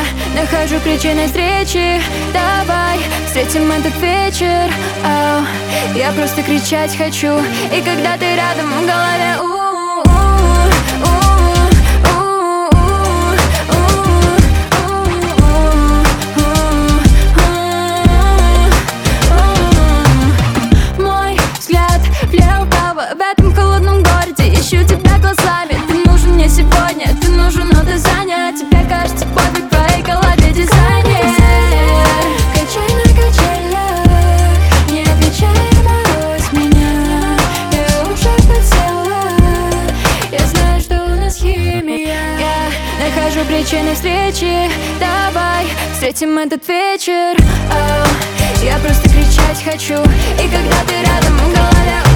нахожу причины встречи. Давай встретим этот вечер. Я просто кричать хочу. И когда ты рядом, в голове мой взгляд влево-вправо в этом холодном городе. Ищу тебя глазами. Ты нужен мне сегодня, ты нужен, но ты занят. Тебе кажется пофиг, в твоей голове дизайнер. Качай на качелях, не отвечай, брось меня. Я уже подсела, я знаю, что у нас химия. Я нахожу причины встречи. Давай встретим этот вечер. Я просто кричать хочу. И когда ты рядом, в голове